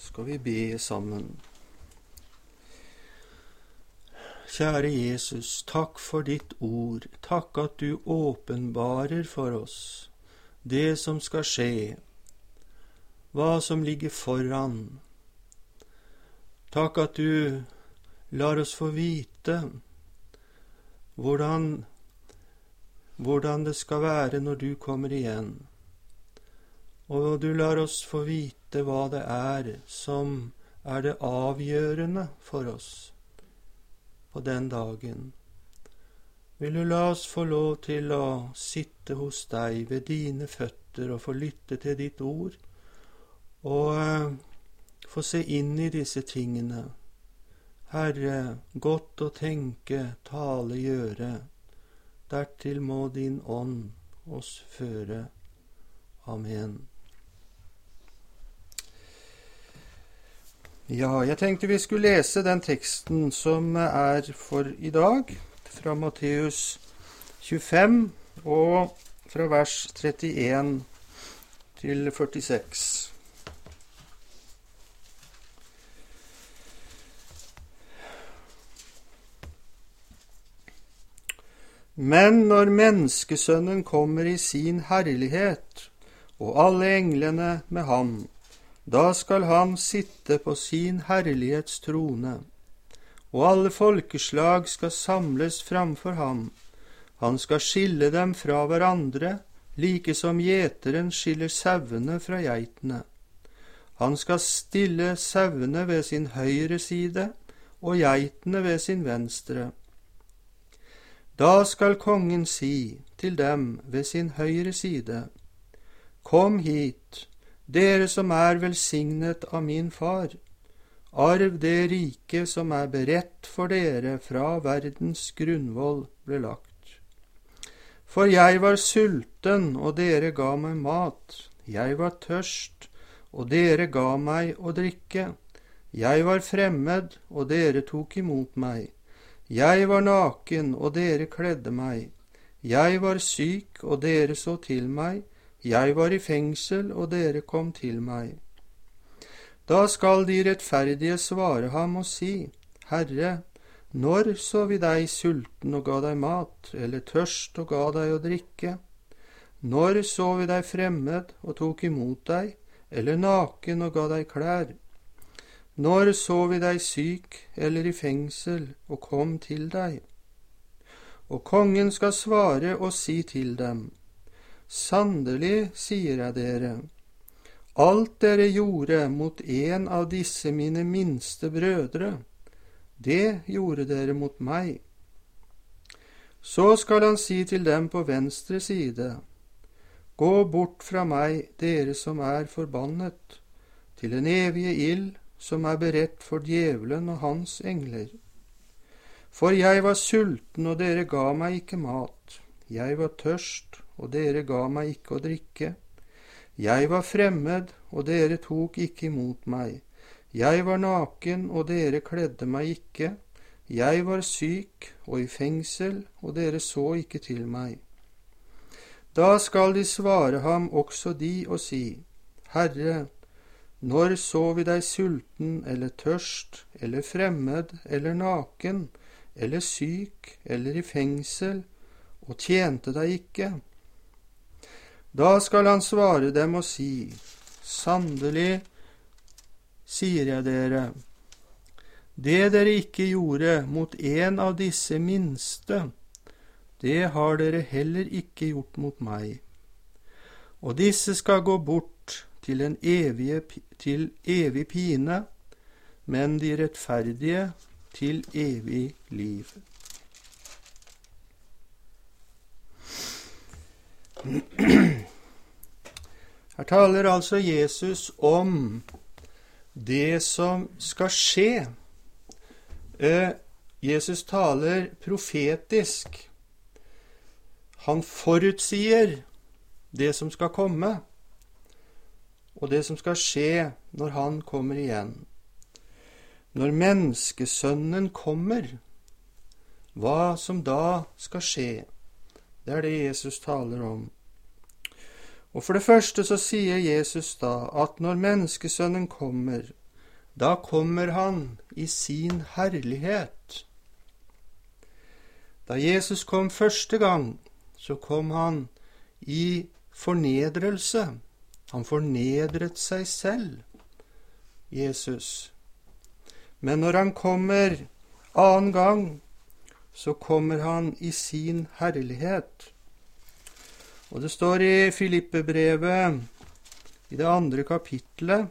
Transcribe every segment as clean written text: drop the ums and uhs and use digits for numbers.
skal vi be sammen. Kjære Jesus, takk for ditt ord. Takk at du åpenbarer for oss det som skal skje, hva som ligger foran. Takk at du lar oss få vite hvordan det skal være når du kommer igjen. Og du lar oss få vite hva det er som er det avgjørende for oss på den dagen. Vil du la oss få lov til å sitte hos deg ved dine føtter og få lytte til ditt ord, og få se inn i disse tingene. Herre, godt å tenke, tale, gjøre. Dertil må din ånd oss føre. Amen. Ja, jeg tenkte vi skulle lese den teksten som er for i dag, fra Matteus 25, og fra vers 31 til 46. Men når menneskesønnen kommer i sin herlighet, og alle englene med ham, da skal han sitte på sin herlighetstrone, og alle folkeslag skal samles framfor ham. Han skal skille dem fra hverandre, like som gjeteren skiller sauene fra geitene. Han skal stille sauene ved sin høyre side, og geitene ved sin venstre. Da skal kongen si til dem ved sin høyre side: Kom hit, dere som er velsignet av min far. Arv det rike som er beredt for dere fra verdens grunnvoll ble lagt. For jeg var sulten, og dere ga meg mat. Jeg var tørst, og dere ga meg å drikke. Jeg var fremmed, og dere tok imot meg. Jeg var naken, og dere kledde meg. Jeg var syk, og dere så til meg. Jeg var i fengsel, og dere kom til meg. Da skal de rettferdige svare ham og si: Herre, når så vi deg sulten og ga deg mat, eller tørst og ga deg å drikke? Når så vi deg fremmed og tok imot deg, eller naken og ga deg klær? Når så vi deg syk eller i fengsel og kom til deg? Og kongen skal svare og si til dem: Sannelig, sier jeg dere, alt dere gjorde mot en av disse mine minste brødre, det gjorde dere mot meg. Så skal han si til dem på venstre side: Gå bort fra meg, dere som er forbannet, til den evige ild som er beredt for djevelen og hans engler. For jeg var sulten, og dere ga meg ikke mat. Jeg var tørst, og dere ga meg ikke å drikke. Jeg var fremmed, og dere tok ikke imot meg. Jeg var naken, og dere kledde meg ikke. Jeg var syk og i fengsel, og dere så ikke til meg. Da skal de svare ham også de og si: Herre, når så vi deg sulten eller tørst, eller fremmed, eller naken, eller syk, eller i fengsel, og tjente deg ikke? Da skal han svare dem og si: Sannelig, sier jeg dere, det dere ikke gjorde mot en av disse minste, det har dere heller ikke gjort mot meg. Og disse skal gå bort til evig pine, men de rettferdige til evig liv. Her taler altså Jesus om det som skal skje. Jesus taler profetisk. Han forutsier det som skal komme, og det som skal skje når han kommer igjen. Når menneskesønnen kommer, hva som da skal skje, det er det Jesus taler om. Og for det første så sier Jesus da at når menneskesønnen kommer, da kommer han i sin herlighet. Da Jesus kom første gang, så kom han i fornedrelse. Han fornedret seg selv, Jesus. Men når han kommer annen gang, så kommer han i sin herlighet. Og det står i Filippebrevet, i det 2. kapitlet,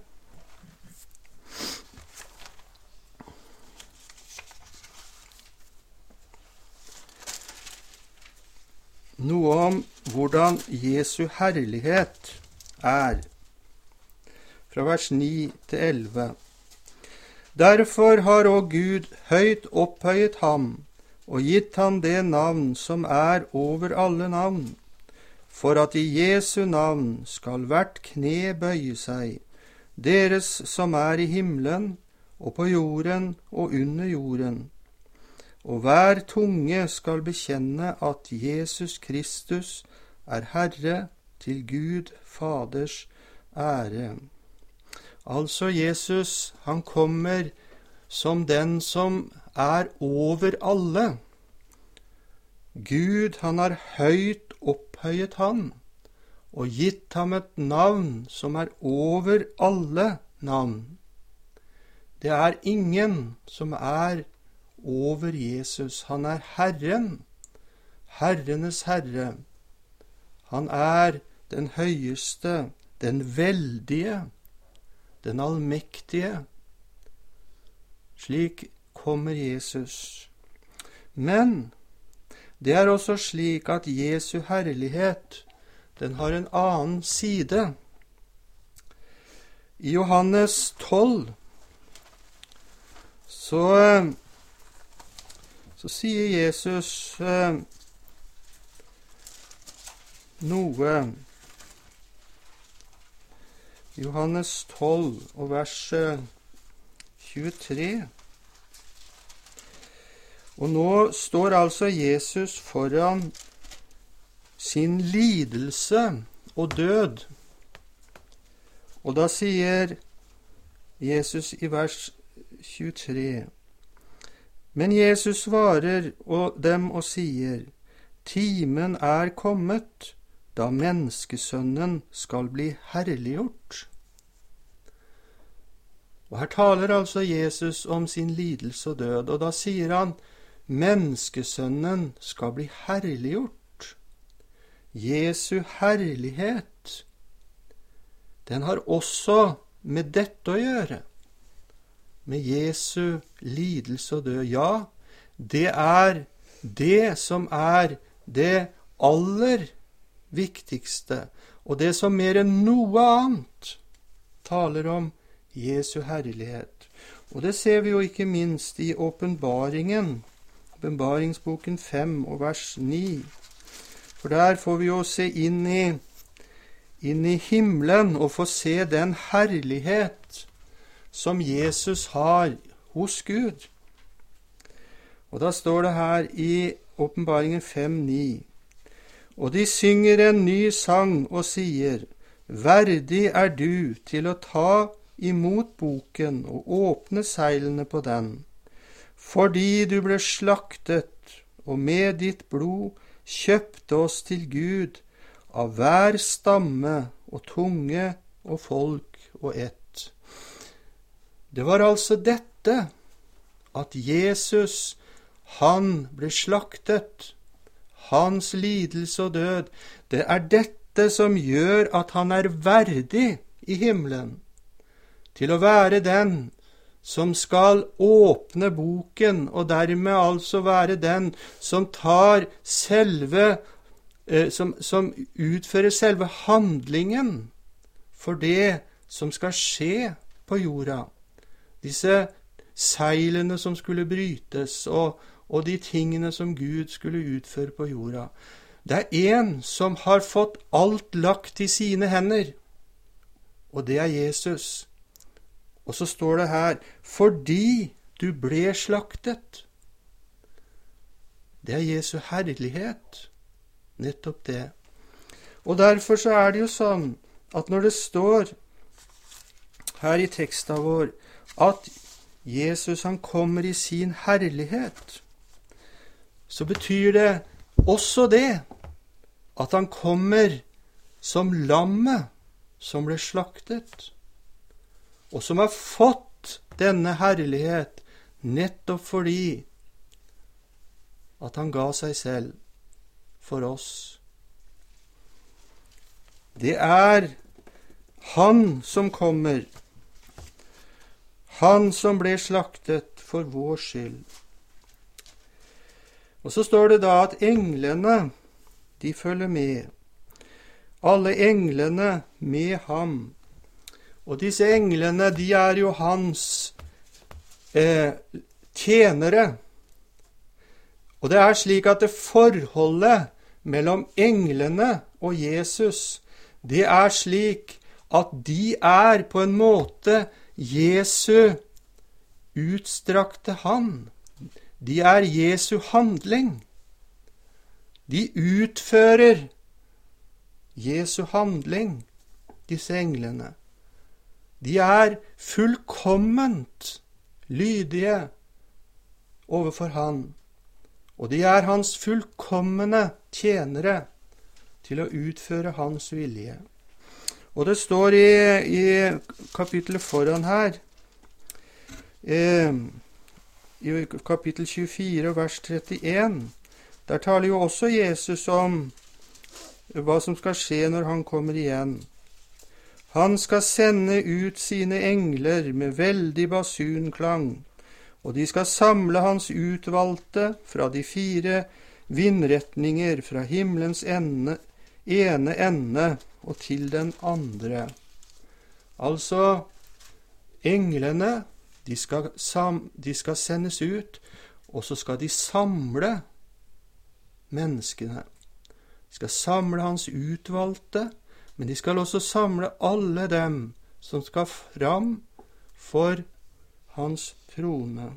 noe om hvordan Jesu herlighet er, fra vers 9 til 11. Derfor har også Gud høyt opphøyet ham, og gitt ham det navn som er over alle navn, for at i Jesu navn skal hvert kne bøye seg, deres som er i himmelen, og på jorden og under jorden. Og hver tunge skal bekjenne at Jesus Kristus er Herre, til Gud Faders ære. Altså Jesus, han kommer som den som er over alle. Gud, han har høyt opphøyet han, og gitt ham et navn som er over alle navn. Det er ingen som er over Jesus. Han er Herren, Herrenes Herre. Han er den høyeste, den veldige, den allmektige. Slik kommer Jesus. Men det er også slik at Jesu herlighet, den har en annen side. I Johannes 12 så sier Jesus noe. Johannes 12 og vers 23. Og nå står altså Jesus foran sin lidelse og død. Og da sier Jesus i vers 23: Men Jesus svarer dem og sier: Timen er kommet, da menneskesønnen skal bli herliggjort. Og her taler altså Jesus om sin lidelse og død, og da sier han: Menneskesønnen skal bli herliggjort. Jesu herlighet, den har også med dette å gjøre. Med Jesu lidelse og død. Ja, det er det som er det aller viktigste, og det som mer enn noe annet taler om Jesu herlighet. Og det ser vi jo ikke minst i åpenbaringen, åpenbaringsboken 5 og vers 9. For der får vi jo se inn i himmelen og få se den herlighet som Jesus har hos Gud. Og da står det her i åpenbaringen 5:9: Og de synger en ny sang og sier: Verdig er du til å ta imot boken og åpne seilene på den, fordi du ble slaktet og med ditt blod kjøpte oss til Gud av hver stamme og tunge og folk og ett. Det var altså dette, at Jesus, han ble slaktet, hans lidelse og død, det er dette som gjør at han er verdig i himmelen, til å være den som skal åpne boken, og dermed altså være den som tar som utfører selve handlingen for det som skal skje på jorda. Disse seilene som skulle brytes, og de tingene som Gud skulle utføre på jorda. Det er en som har fått alt lagt i sine hender, og det er Jesus. Og så står det her: fordi du ble slaktet. Det er Jesu herlighet, nettopp det. Og derfor så er det jo sånn at når det står her i teksten vår at Jesus han kommer i sin herlighet, så betyr det også det at han kommer som lammet som ble slaktet, og som har fått denne herlighet nettopp fordi at han ga seg selv for oss. Det er han som kommer, han som ble slaktet for vår skyld. Og så står det da at englene, de følger med. Alle englene med ham. Og disse englene, de er jo hans tjenere. Og det er slik at det forholdet mellom englene og Jesus, det er slik at de er på en måte Jesu utstrakte hand. De er Jesu handling. De utfører Jesu handling, disse englene. De er fullkomment lydige overfor han, og de er hans fullkomne tjenere til å utføre hans vilje. Og det står i kapittelet foran her, i kapittel 24, vers 31, der taler jo også Jesus om hva som skal skje når han kommer igjen. Han skal sende ut sine engler med veldig basunklang, og de skal samle hans utvalgte fra de 4 vindretninger, fra himmelens ene ende og til den andre. Altså, englene, de skal sendes ut, og så skal de samle menneskene. De skal samle hans utvalgte, men de skal også samle alle dem som skal fram for hans trone.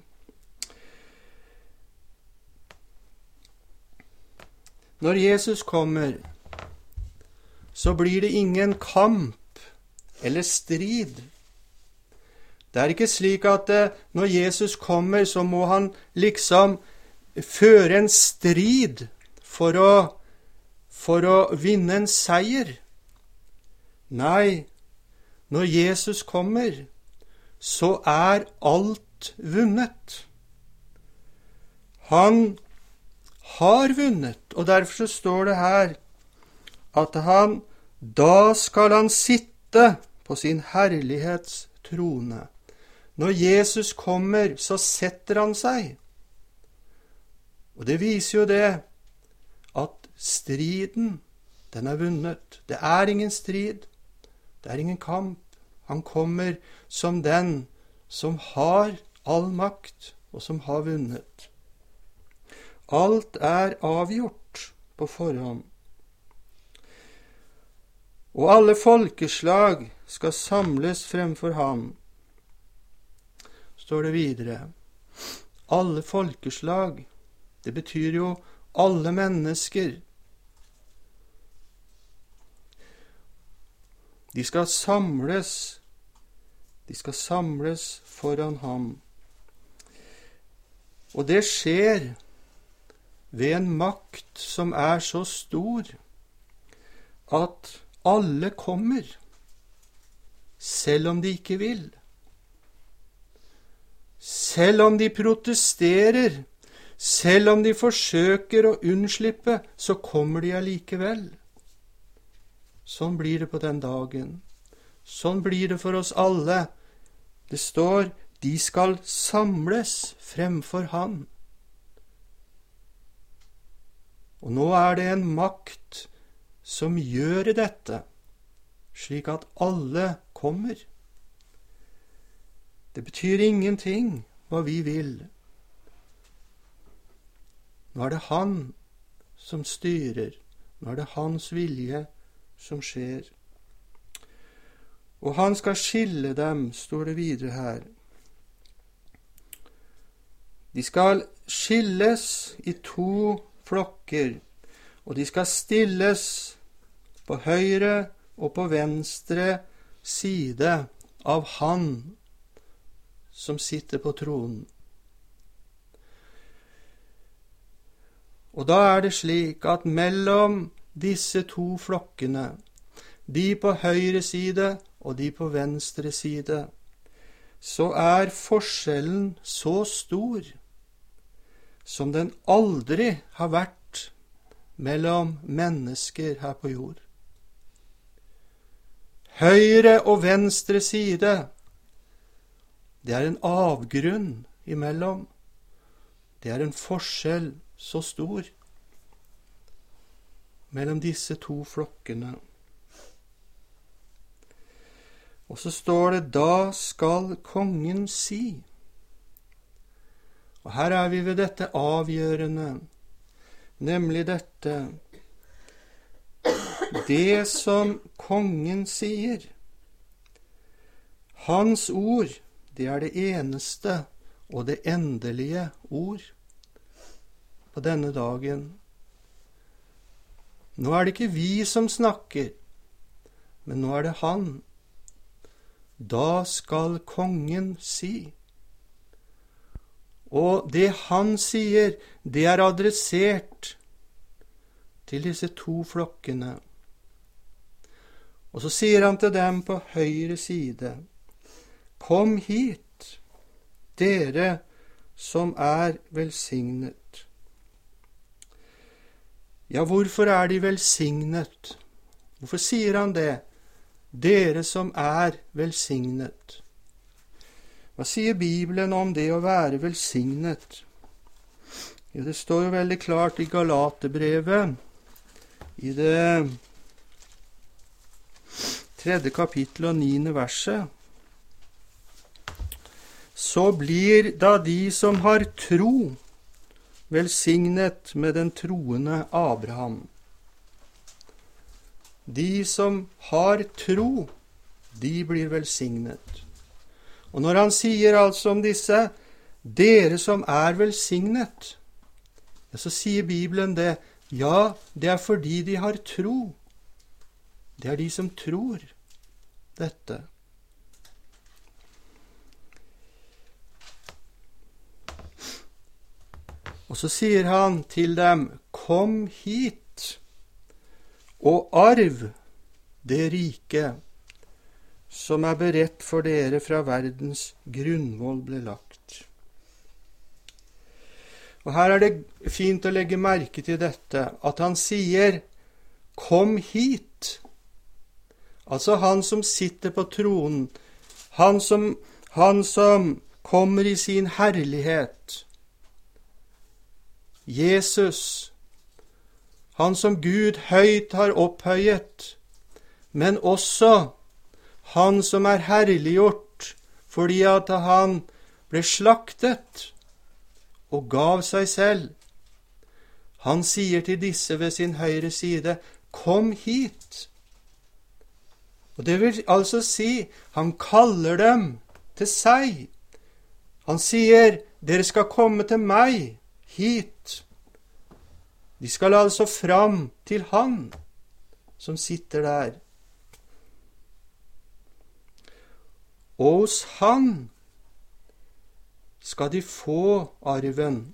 Når Jesus kommer, så blir det ingen kamp eller strid. Det er ikke slik at når Jesus kommer, så må han liksom føre en strid for å vinne en seier. Nei, når Jesus kommer, så er alt vunnet. Han har vunnet, og derfor så står det her at da skal han sitte på sin herlighetstrone. Når Jesus kommer, så setter han seg. Og det viser jo det at striden, den er vunnet. Det er ingen strid, det er ingen kamp. Han kommer som den som har all makt, og som har vunnet. Alt er avgjort på forhånd. Og alle folkeslag skal samles fremfor ham. Står det videre. Alle folkeslag, det betyr jo alle mennesker. De skal samles foran ham. Og det skjer ved en makt som er så stor at alle kommer, selv om de ikke vil. Selv om de protesterer, selv om de forsøker å unnslippe, så kommer de allikevel. Sånn blir det på den dagen. Sånn blir det for oss alle. Det står, de skal samles fremfor han. Og nå er det en makt som gjør dette, slik at alle kommer. Det betyr ingenting hva vi vil. Nå er det han som styrer. Nå er det hans vilje som skjer. Og han skal skille dem, står det videre her. De skal skilles i 2 flokker, og de skal stilles på høyre og på venstre side av han som sitter på tronen. Og da er det slik at mellom disse to flokkene, de på høyre side og de på venstre side, så er forskjellen så stor som den aldri har vært mellom mennesker her på jord. Høyre og venstre side, det er en avgrunn imellom. Det er en forskjell så stor mellom disse to flokkene. Og så står det, da skal kongen si. Og her er vi ved dette avgjørende, nemlig dette, det som kongen sier. Hans ord, det er det eneste og det endelige ord på denne dagen. Nå er det ikke vi som snakker, men nå er det han. Da skal kongen si. Og det han sier, det er adressert til disse to flokkene. Og så sier han til dem på høyre side, kom hit, dere som er velsignet. Ja, hvorfor er de velsignet? Hvorfor sier han det? Dere som er velsignet. Hva sier Bibelen om det å være velsignet? Jo, det står jo veldig klart i Galaterbrevet, i det 3. kapittel og 9. verset. Så blir da de som har tro, velsignet med den troende Abraham. De som har tro, de blir velsignet. Og når han sier altså om disse, dere som er velsignet, så sier Bibelen det, ja, det er fordi de har tro. Det er de som tror dette. Og så sier han til dem, kom hit og arv det rike som er beredt for dere fra verdens grunnvoll ble lagt. Og her er det fint å legge merke til dette, at han sier, kom hit. Altså han som sitter på tronen, han som kommer i sin herlighet. Jesus, han som Gud høyt har opphøyet, men også han som er herliggjort fordi at han ble slaktet og gav seg selv. Han sier til disse ved sin høyre side, kom hit. Og det vil altså si, han kaller dem til seg. Han sier, dere skal komme til meg, hit. De skal altså fram til han som sitter der. Og hos han skal de få arven.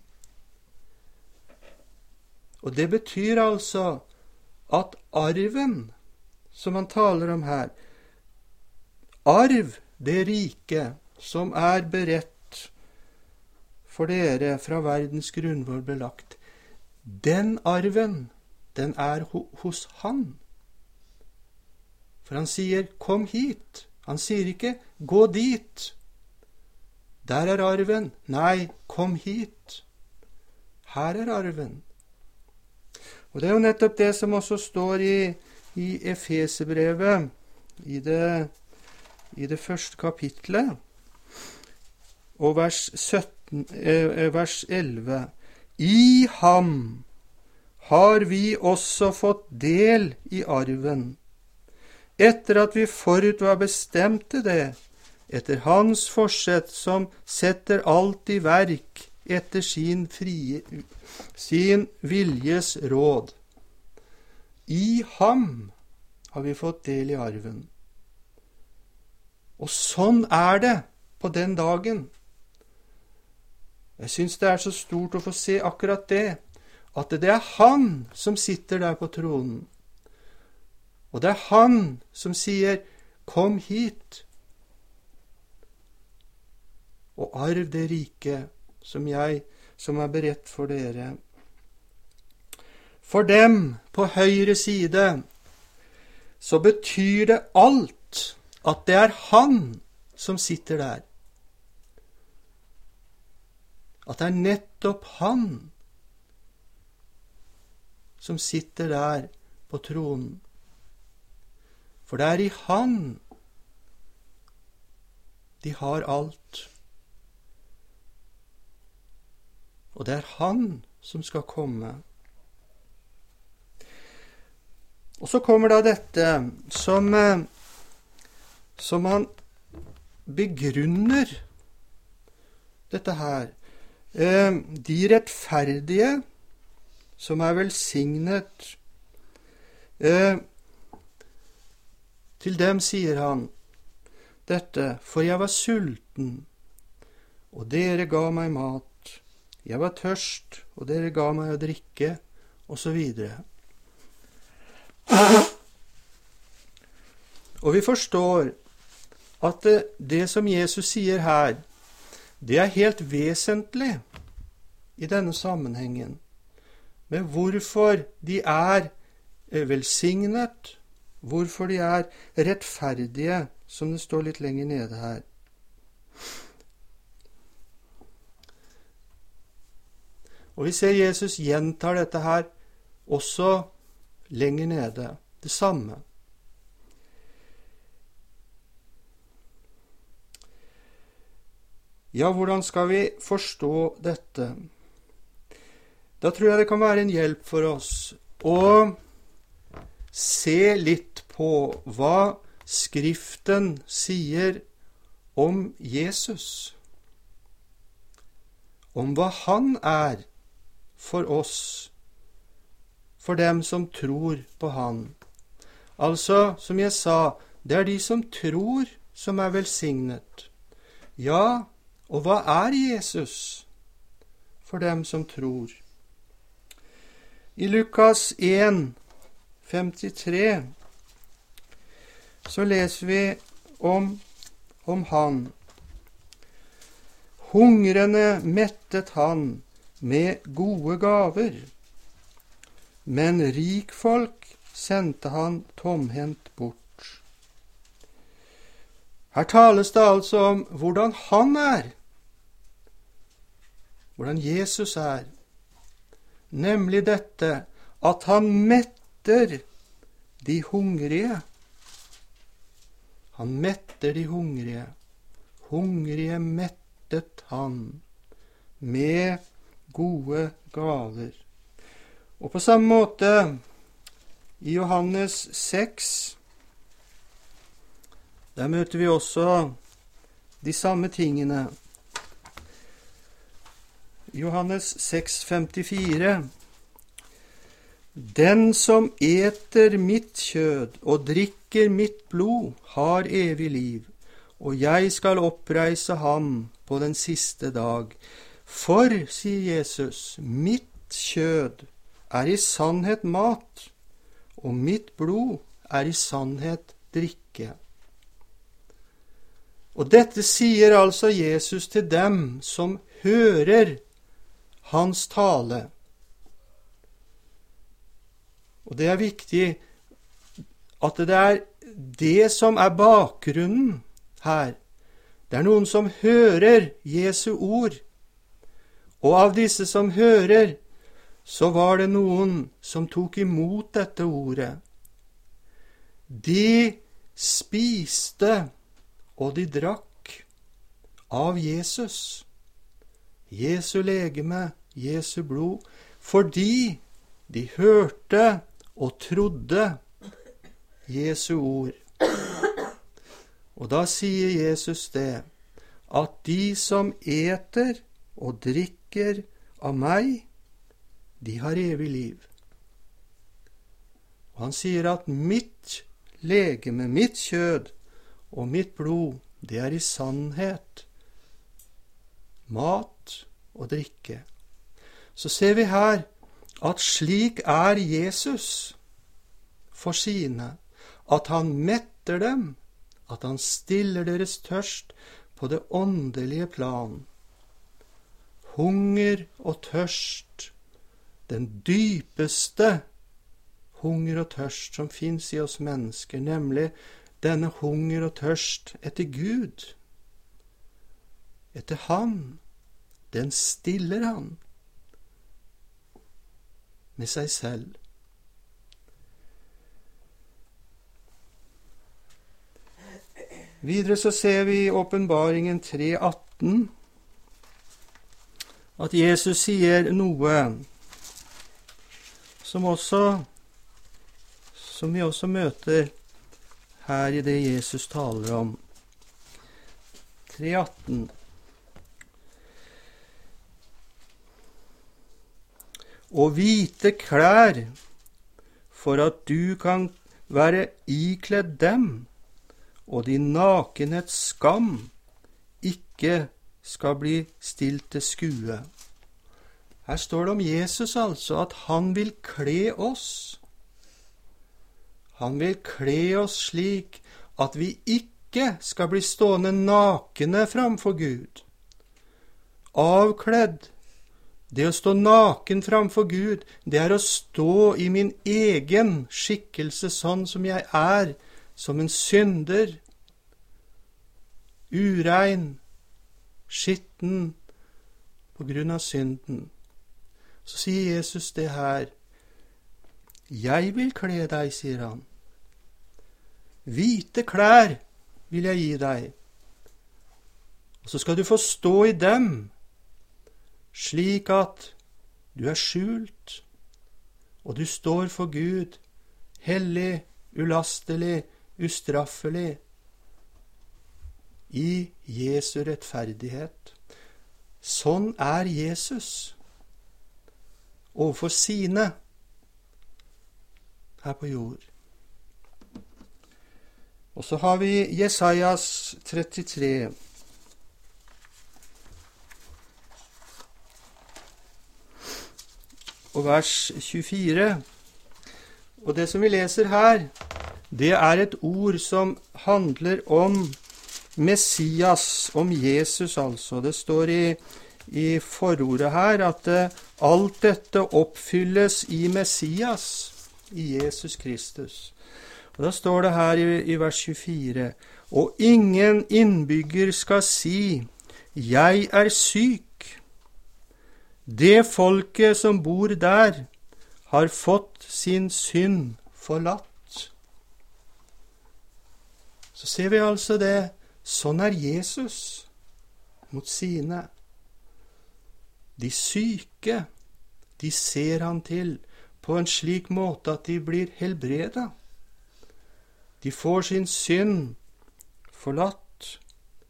Og det betyr altså at arven, som han taler om her, arv det rike som er beredt for dere fra verdens grunnvoll ble lagt, den arven, den er hos han. For han sier, kom hit. Han sier ikke, gå dit. Der er arven. Nei, kom hit. Her er arven. Og det er jo nettopp det som også står i Efeserbrevet, i det første kapitlet, og vers 11. I ham har vi også fått del i arven, etter at vi forut var bestemt til det, etter hans forsett som setter alt i verk etter sin viljes råd. I ham har vi fått del i arven. Og sånn er det på den dagen. Jeg synes det er så stort å få se akkurat det, at det er han som sitter der på tronen. Og det er han som sier, kom hit, og arv det rike som er beredt for dere. For dem på høyre side så betyr det alt at det er han som sitter der. At det er nettopp han som sitter der på tronen. For det er i han de har alt. Og det er han som skal komme. Og så kommer da dette som han begrunner dette her. De rettferdige som er velsignet, til dem sier han dette, for jeg var sulten, og dere ga meg mat. Jeg var tørst, og dere ga meg å drikke, og så videre. Og vi forstår at det som Jesus sier her, det er helt vesentlig i denne sammenhengen, med hvorfor de er velsignet, hvorfor de er rettferdige, som det står litt lenger nede her. Og vi ser Jesus gjentar dette her også lenger nede, det samme. Ja, hvordan skal vi forstå dette? Da tror jeg det kan være en hjelp for oss å se litt på hva Skriften sier om Jesus, om hva han er for oss, for dem som tror på han. Altså, som jeg sa, det er de som tror som er velsignet. Ja, og hva er Jesus for dem som tror? I Lukas 1, 53, så leser vi om han. Hungrende mettet han med gode gaver, men rikfolk sendte han tomhendt bort. Her tales det altså om hvordan han er, hvordan Jesus er, nemlig dette at han metter de hungrige. Han metter de hungrige. Hungrige mettet han med gode gaver. Og på samme måte i Johannes 6, der møter vi også de samme tingene. Johannes 6,54. Den som eter mitt kjød og drikker mitt blod, har evig liv, og jeg skal oppreise ham på den siste dag. For, sier Jesus, mitt kjød er i sannhet mat, og mitt blod er i sannhet drikke. Og dette sier altså Jesus til dem som hører hans tale. Og det er viktig at det er det som er bakgrunnen her. Det er noen som hører Jesu ord. Og av disse som hører, så var det noen som tok imot dette ordet. De spiste og de drakk av Jesus. Jesu legeme, Jesu blod, fordi de hørte og trodde Jesu ord. Og da sier Jesus det, at de som eter og drikker av meg, de har evig liv. Og han sier at legeme, mitt kjød og mitt blod, det er i sannhet mat og drikke. Så ser vi her at slik er Jesus for sine, at han metter dem, at han stiller deres tørst på det åndelige plan. Hunger og tørst, den dypeste hunger og tørst som finnes i oss mennesker, nemlig denne hunger og tørst etter Gud, etter Han, den stiller han med seg selv. Videre så ser vi i Åpenbaringen 3:18 at Jesus sier noe som vi også møter her i det Jesus taler om. 3:18. Og hvite klær, for at du kan være ikledd dem, og din nakenhets skam ikke skal bli stilt til skue. Her står det om Jesus altså, at han vil kle oss. Han vil kle oss slik at vi ikke skal bli stående nakne framfor Gud. Avkledd. Det å stå naken framfor Gud, det er å stå i min egen skikkelse sånn som jeg er, som en synder, urein, skitten på grunn av synden. Så sier Jesus det her. Jeg vil kle deg, sier han. Hvite klær vil jeg gi deg. Og så skal du få stå i dem, slik at du er skjult, og du står for Gud, hellig, ulastelig, ustraffelig, i Jesu rettferdighet. Sånn er Jesus overfor sine her på jord. Og så har vi Jesajas 33. Og vers 24. Og det som vi leser her, det er et ord som handler om Messias, om Jesus altså. Det står i forordet her at alt dette oppfylles i Messias, i Jesus Kristus. Og da står det her i vers 24, og ingen innbygger skal si, jeg er syk. Det folket som bor der, har fått sin synd forlatt. Så ser vi altså det. Sånn er Jesus mot sine. De syke, de ser han til på en slik måte at de blir helbredet. De får sin synd forlatt.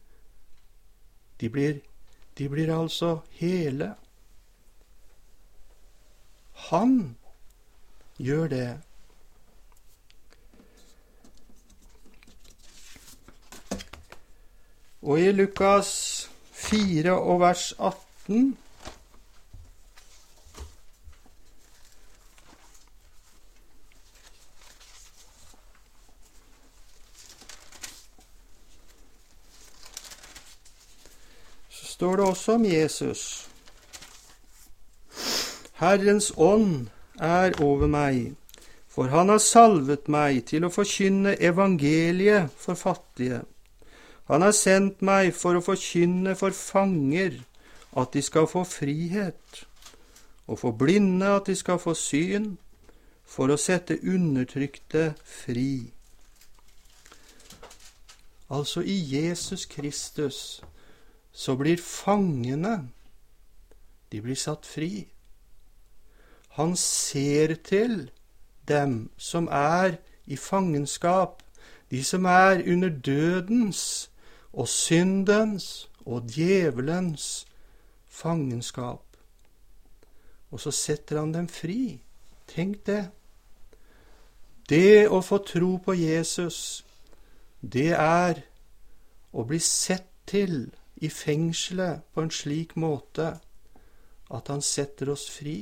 De blir altså hele. Han gjør det. Og i Lukas 4 og vers 18 så står det også om Jesus. Herrens ånd er over meg, for han har salvet meg til å forkynne evangeliet for fattige. Han har sendt meg for å forkynne for fanger at de skal få frihet, og for blinde at de skal få syn, for å sette undertrykte fri. Altså i Jesus Kristus så blir fangene, de blir satt fri. Han ser til dem som er i fangenskap, de som er under dødens og syndens og djevelens fangenskap. Og så setter han dem fri. Tenk det. Det å få tro på Jesus, det er å bli sett til i fengselet på en slik måte at han setter oss fri.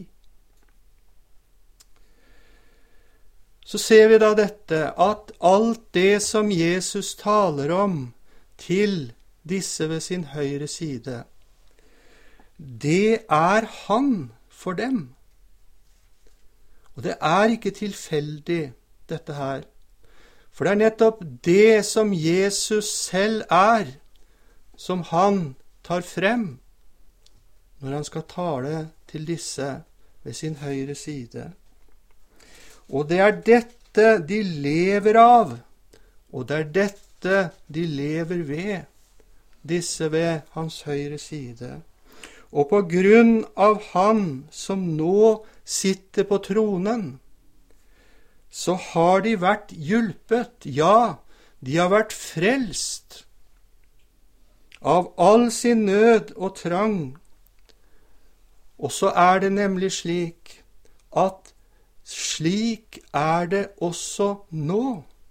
Så ser vi da dette, at alt det som Jesus taler om til disse ved sin høyre side, det er han for dem. Og det er ikke tilfeldig, dette her. For det er nettopp det som Jesus selv er, som han tar frem når han skal tale til disse ved sin høyre side. Og det er dette de lever av, og det er dette de lever ved, disse ved hans høyre side. Og på grunn av han som nå sitter på tronen, så har de vært hjulpet, ja, de har vært frelst av all sin nød og trang. Og så er det nemlig slik at slik er det også nå.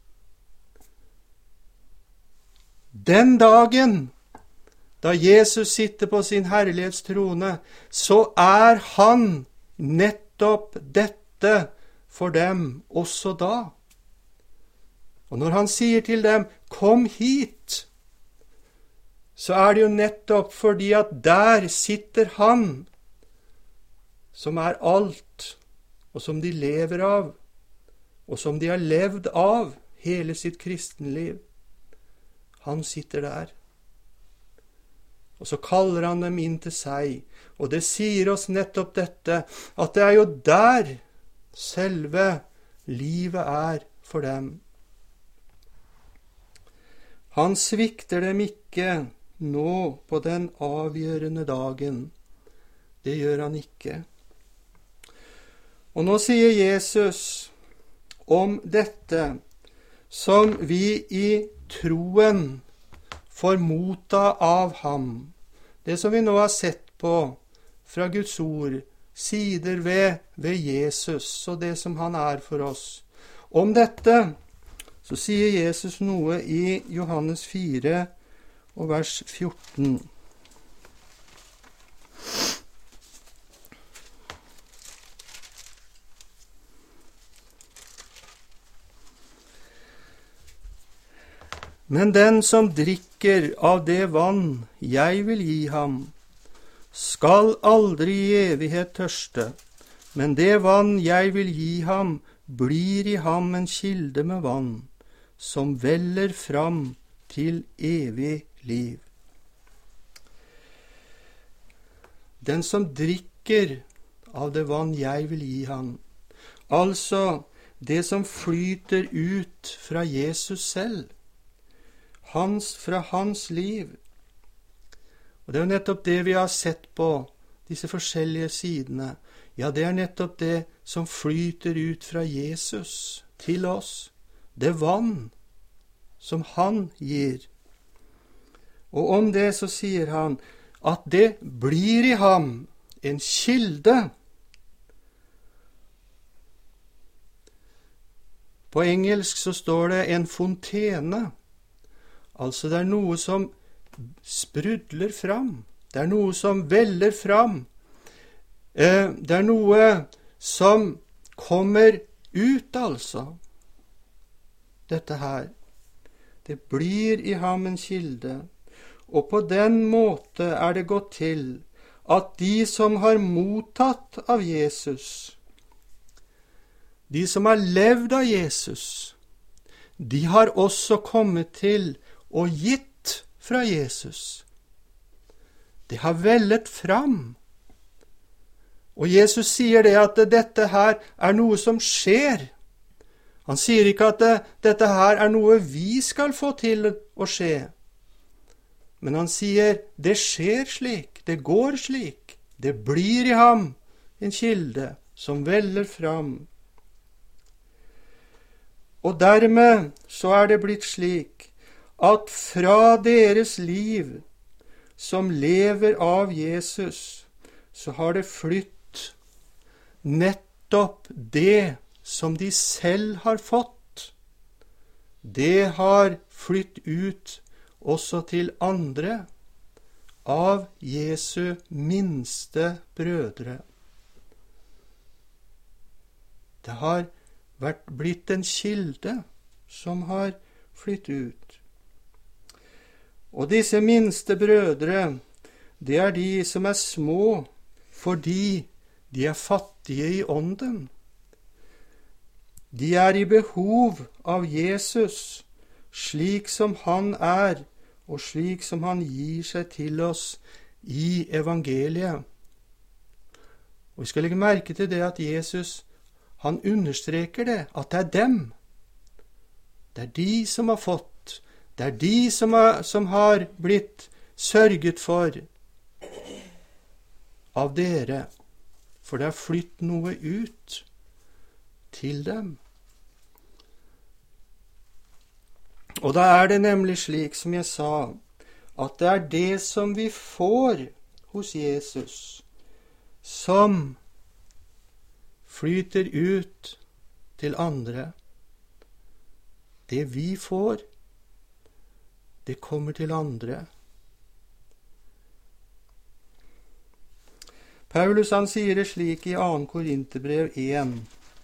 Den dagen da Jesus sitter på sin herlighetstrone, så er han nettopp dette for dem også da. Og når han sier til dem, kom hit, så er det jo nettopp fordi at der sitter han, som er alt, og som de lever av, og som de har levd av hele sitt kristenliv. Han sitter der. Og så kaller han dem inn til seg, og det sier oss nettopp dette, at det er jo der selve livet er for dem. Han svikter dem ikke nå på den avgjørende dagen. Det gjør han ikke. Og nå sier Jesus om dette som vi i troen får motta av ham. Det som vi nå har sett på fra Guds ord, sider ved Jesus og det som han er for oss. Om dette så sier Jesus noe i Johannes 4 og vers 14. Men den som drikker av det vann jeg vil gi ham, skal aldri i evighet tørste, men det vann jeg vil gi ham, blir i ham en kilde med vann, som veller fram til evig liv. Den som drikker av det vann jeg vil gi ham, altså det som flyter ut fra Jesus selv, fra hans liv. Og det er jo nettopp det vi har sett på disse forskjellige sidene. Ja, det er nettopp det som flyter ut fra Jesus til oss. Det vann som han gir. Og om det så sier han at det blir i ham en kilde. På engelsk så står det en fontene. Altså det er noe som sprudler fram. Det er noe som veller fram. Det er noe som kommer ut, altså. Dette her. Det blir i ham en kilde. Og på den måte er det gått til at de som har mottatt av Jesus, de som har levd av Jesus, de har også kommet til og gitt fra Jesus. Det har vellet fram. Og Jesus sier det at dette her er noe som skjer. Han sier ikke at dette her er noe vi skal få til å skje. Men han sier det skjer slik, det går slik. Det blir i ham en kilde som veller fram. Og dermed så er det blitt slik at fra deres liv som lever av Jesus, så har det flytt nettopp det som de selv har fått. Det har flytt ut også til andre. av Jesu minste brødre. Det har blitt en kilde som har flytt ut. Og disse minste brødre, det er de som er små fordi de er fattige i ånden. De er i behov av Jesus, slik som han er, og slik som han gir seg til oss i evangeliet. Og vi skal legge merke til det at Jesus, han understreker det, at det er dem. Det er de som har fått, det er de som har blitt sørget for av dere, for det har flytt noe ut til dem. Og da er det nemlig slik, som jeg sa, at det er det som vi får hos Jesus, som flyter ut til andre. Det vi får, det kommer til andre. Paulus han sier det slik i 2. Korinterbrev 1,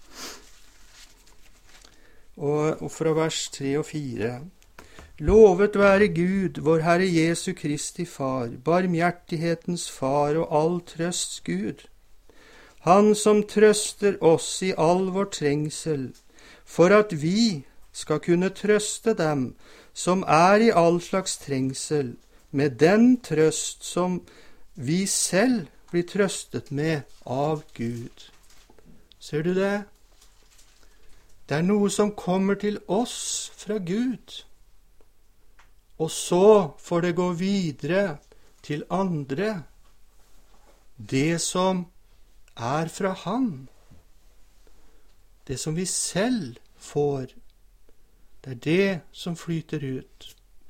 og fra vers 3 og 4. Lovet være Gud, vår Herre Jesu Kristi Far, barmhjertighetens Far og all trøsts Gud. Han som trøster oss i all vår trengsel, for at vi skal kunne trøste dem som er i all slags trengsel, med den trøst som vi selv blir trøstet med av Gud. Ser du det? Det er noe som kommer til oss fra Gud, og så får det gå videre til andre, det som er fra Han, det som vi selv får, det er det som flyter ut.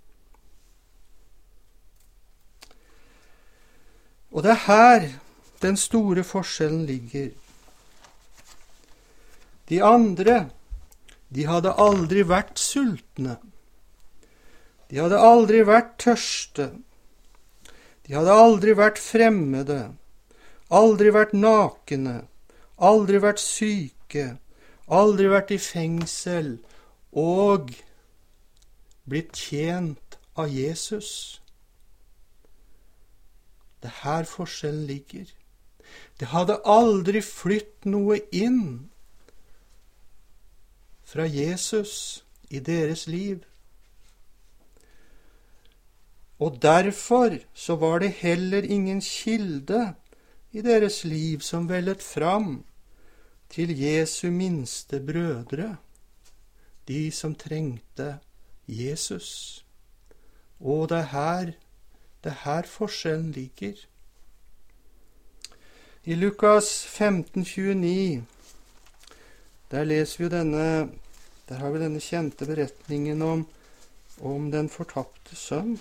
Og det er her den store forskjellen ligger. De andre, de hadde aldri vært sultne. De hadde aldri vært tørste. De hadde aldri vært fremmede, aldri vært nakne, aldri vært syke, aldri vært i fengsel og blitt tjent av Jesus. Det er her forskjellen ligger. Det hadde aldri flytt noe inn fra Jesus i deres liv. Og derfor så var det heller ingen kilde i deres liv som vellet fram til Jesu minste brødre, de som trengte Jesus. Og det er her forskjellen ligger. I Lukas 15:29, der leser vi der har vi denne kjente beretningen om den fortapte sønn.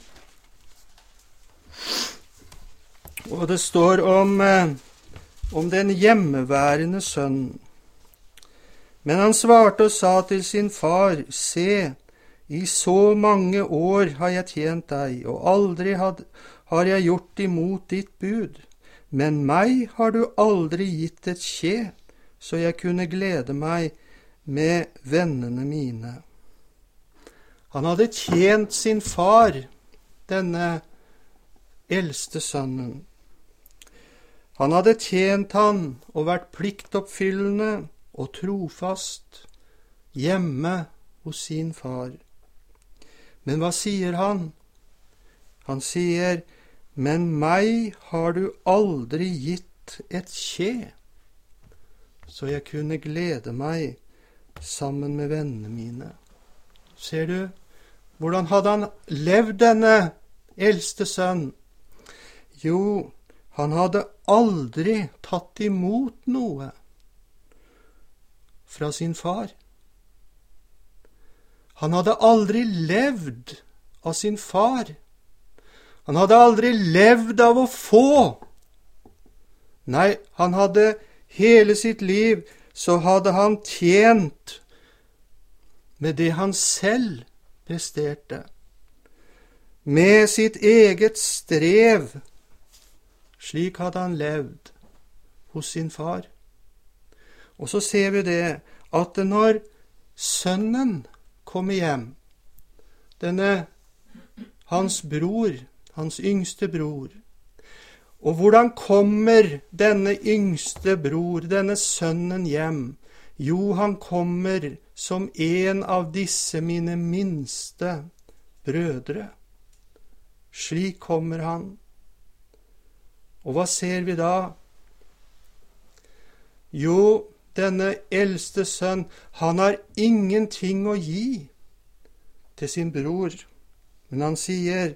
Og det står om den hjemmeværende sønnen. Men han svarte og sa til sin far, se, i så mange år har jeg tjent deg, og aldri har jeg gjort imot ditt bud. Men meg har du aldri gitt et skje, så jeg kunne glede meg med vennene mine. Han hadde tjent sin far, denne eldste sønnen. Han hadde tjent han og vært pliktoppfyllende og trofast hjemme hos sin far. Men hva sier han? Han sier, men meg har du aldri gitt et skje, så jeg kunne glede meg sammen med vennene mine. Ser du, hvordan hadde han levd, denne eldste sønn? Jo, han hadde aldri tatt imot noe fra sin far. Han hadde aldri levd av sin far. Han hadde aldri levd av å få. Nei, han hadde hele sitt liv, så hadde han tjent med det han selv presterte. med sitt eget strev. Slik hadde han levd hos sin far. Og så ser vi det at når sønnen kommer hjem, denne hans bror, hans yngste bror, og hvordan kommer denne yngste bror, denne sønnen hjem? Jo, han kommer som en av disse mine minste brødre. Slik kommer han. Og hva ser vi da? Jo, denne eldste sønn, han har ingenting å gi til sin bror. Men han sier,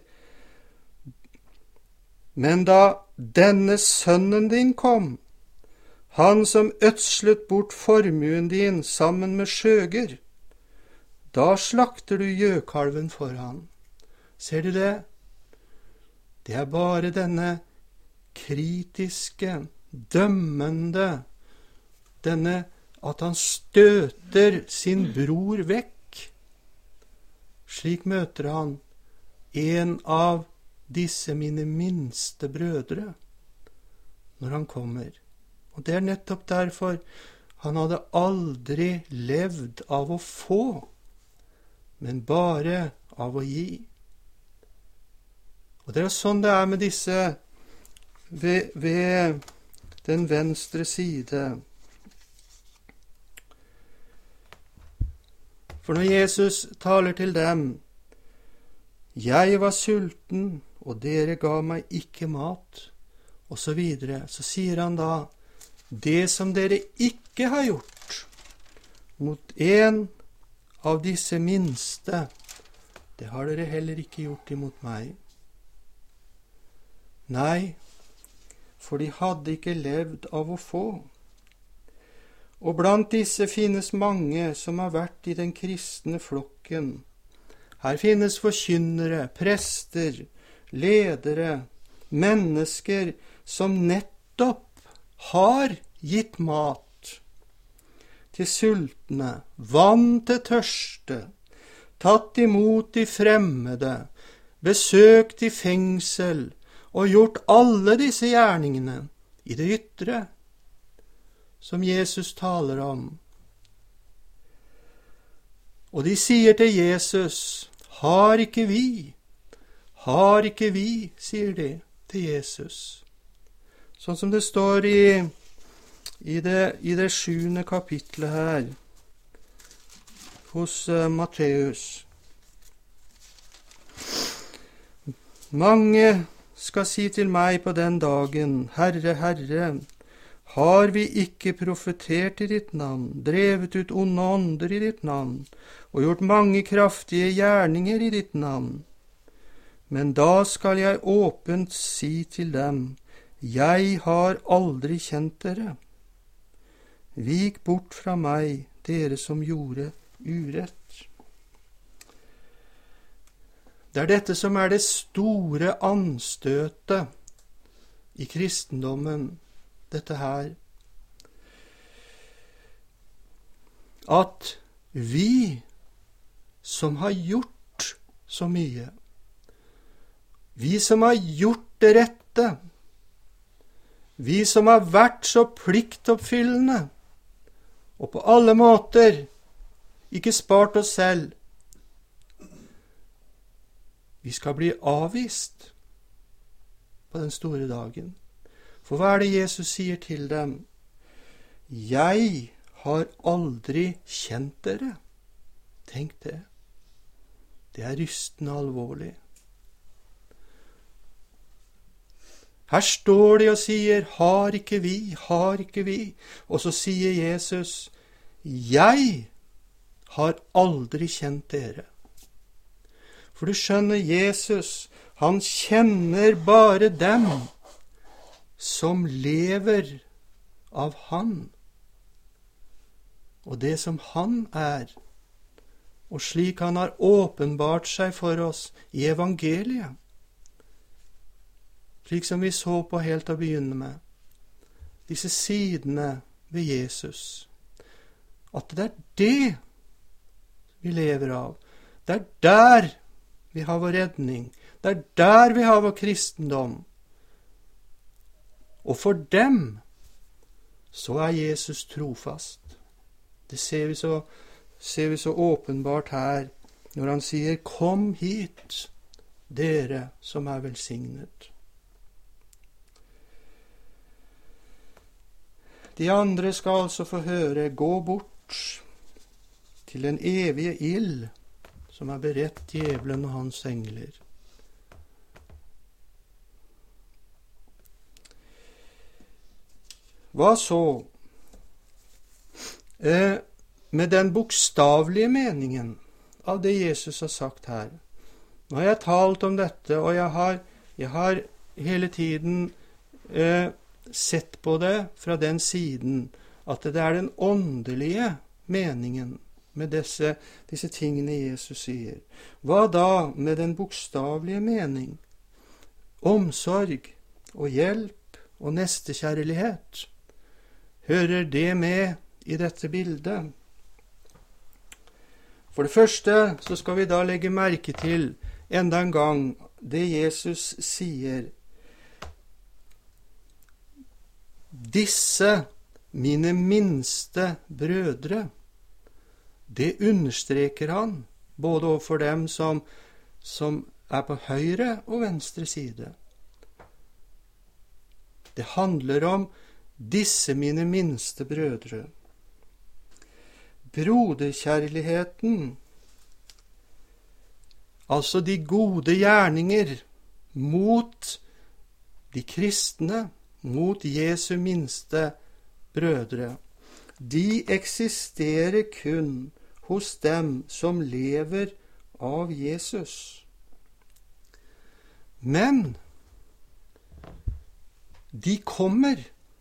men da denne sønnen din kom, han som ødslet bort formuen din sammen med skjøger, da slakter du gjøkalven for han. Ser du det? Det er bare denne kritiske, dømmende, denne at han støter sin bror vekk. Slik møter han en av disse mine minste brødre når han kommer. Og det er nettopp derfor han hadde aldri levd av å få, men bare av å gi. Og det er sånn det er med disse ved den venstre side. For når Jesus taler til dem, jeg var sulten, og dere ga meg ikke mat, og så videre, så sier han da, det som dere ikke har gjort mot en av disse minste, det har dere heller ikke gjort imot meg. Nei, for de hadde ikke levd av å få. Og blant disse finnes mange som har vært i den kristne flokken. Her finnes forkynnere, prester, ledere, mennesker som nettopp har gitt mat til sultne, vann til tørste, tatt imot de fremmede, besøkt i fengsel og gjort alle disse gjerningene i det ytre som Jesus taler om. Og de sier til Jesus, har ikke vi, sier de til Jesus. Sånn som det står i det 7. kapitlet her, hos Matteus. Mange skal si til meg på den dagen, Herre, Herre, har vi ikke profetert i ditt navn, drevet ut onde ånder i ditt navn, og gjort mange kraftige gjerninger i ditt navn? Men da skal jeg åpent si til dem, jeg har aldri kjent dere. Vik bort fra meg, dere som gjorde urett. Det er dette som er det store anstøtet i kristendommen, dette her. At vi som har gjort så mye, vi som har gjort det rette, vi som har vært så pliktoppfyllende, og på alle måter ikke spart oss selv, vi skal bli avvist på den store dagen. For hva er det Jesus sier til dem? Jeg har aldri kjent dere. Tenk det. Det er rystende alvorlig. Her står de og sier, har ikke vi, og så sier Jesus, jeg har aldri kjent dere. For du skjønner, Jesus, han kjenner bare dem som lever av han, og det som han er, og slik han har åpenbart seg for oss i evangeliet. Slik som vi så på helt å begynne med, disse sidene ved Jesus. At det er det vi lever av. Det er der vi har vår redning. Det er der vi har vår kristendom. Og for dem så er Jesus trofast. Det ser vi så åpenbart her når han sier, kom hit, dere som er velsignet. De andre skal altså få høre, gå bort til den evige ild som er beredt djevelen og hans engler. Hva så med den bokstavelige meningen av det Jesus har sagt her? Nå har jeg talt om dette, og jeg har hele tiden sett på det fra den siden at det er den åndelige meningen med disse tingene Jesus sier. Hva da med den bokstavelige mening? Omsorg og hjelp og nestekjærlighet. Hører det med i dette bildet? For det første så skal vi da legge merke til enda en gang det Jesus sier. Disse mine minste brødre, det understreker han både overfor dem som er på høyre og venstre side. Det handler om disse mine minste brødre. Broderkjærligheten, altså de gode gjerninger mot de kristne, mot Jesu minste brødre, de eksisterer kun hos dem som lever av Jesus. Men de kommer.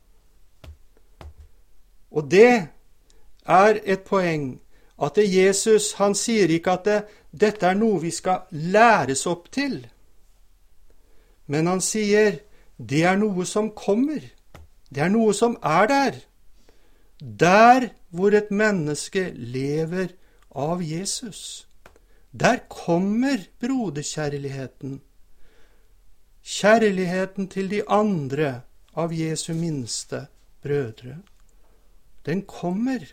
Og det er et poeng at Jesus, han sier ikke at dette er noe vi skal læres opp til. Men han sier, det er noe som kommer. Det er noe som er der. Der hvor et menneske lever av Jesus. Der kommer broderkjærligheten. Kjærligheten til de andre av Jesu minste brødre. Den kommer.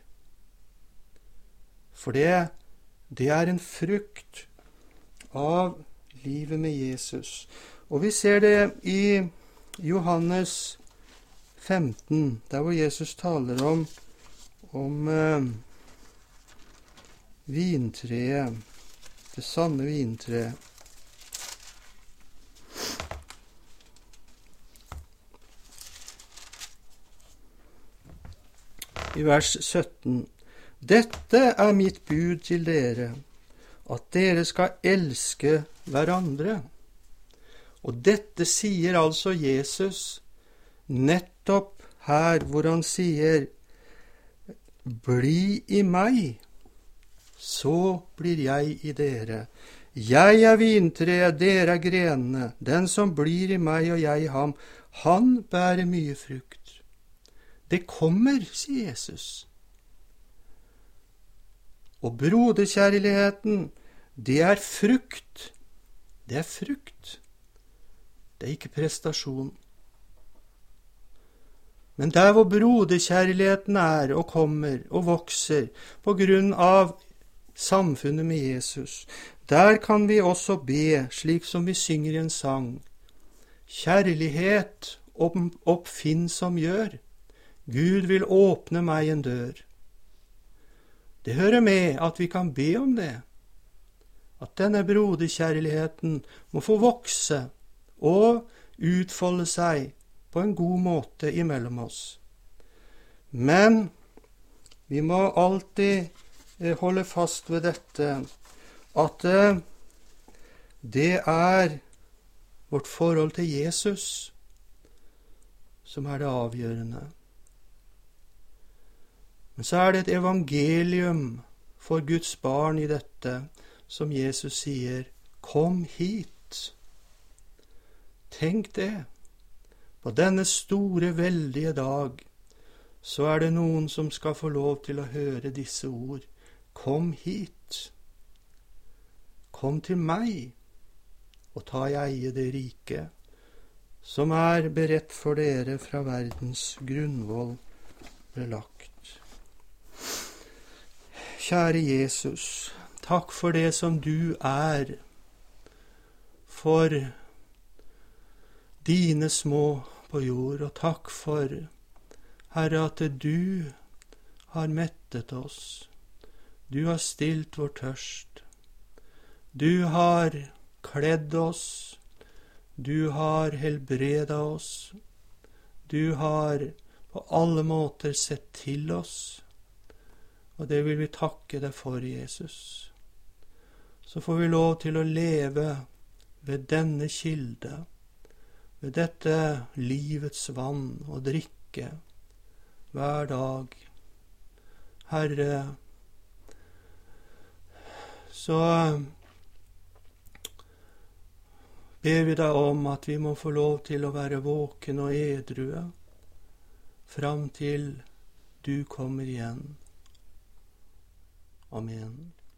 For det er en frukt av livet med Jesus. Og vi ser det i Johannes 15, der hvor Jesus taler om vintreet, det sanne vintreet. I vers 17. Dette er mitt bud til dere, at dere skal elske hverandre. Og dette sier altså Jesus nettopp her hvor han sier, bli i meg, så blir jeg i dere. Jeg er vintreet, dere er grenene. Den som blir i meg og jeg i ham, han bærer mye frukt. Det kommer, sier Jesus. Og broderkjærligheten, det er frukt. Det er frukt. Det er ikke prestasjon. Men der hvor broderkjærligheten er og kommer og vokser på grunn av samfunnet med Jesus, der kan vi også be, slik som vi synger i en sang. Kjærlighet oppfinn som gjør. Gud vil åpne meg en dør. Det hører med at vi kan be om det. At denne broderkjærligheten må få vokse og utfolde seg på en god måte imellom oss. Men vi må alltid holde fast ved dette, at det er vårt forhold til Jesus som er det avgjørende. Men så er det et evangelium for Guds barn i dette, som Jesus sier, kom hit. Tenk det. På denne store, veldige dag, så er det noen som skal få lov til å høre disse ord. Kom hit. Kom til meg, og ta i eie det rike, som er beredt for dere fra verdens grunnvoll ble lagt. Kjære Jesus, takk for det som du er, for dine små på jord, og takk for, Herre, at du har mettet oss. Du har stilt vår tørst. Du har kledd oss. Du har helbredet oss. Du har på alle måter sett til oss. Og det vil vi takke deg for, Jesus. Så får vi lov til å leve ved denne kilde, ved dette livets vann, og drikke hver dag. Herre, så ber vi deg om at vi må få lov til å være våken og edrue fram til du kommer igjen. Amen.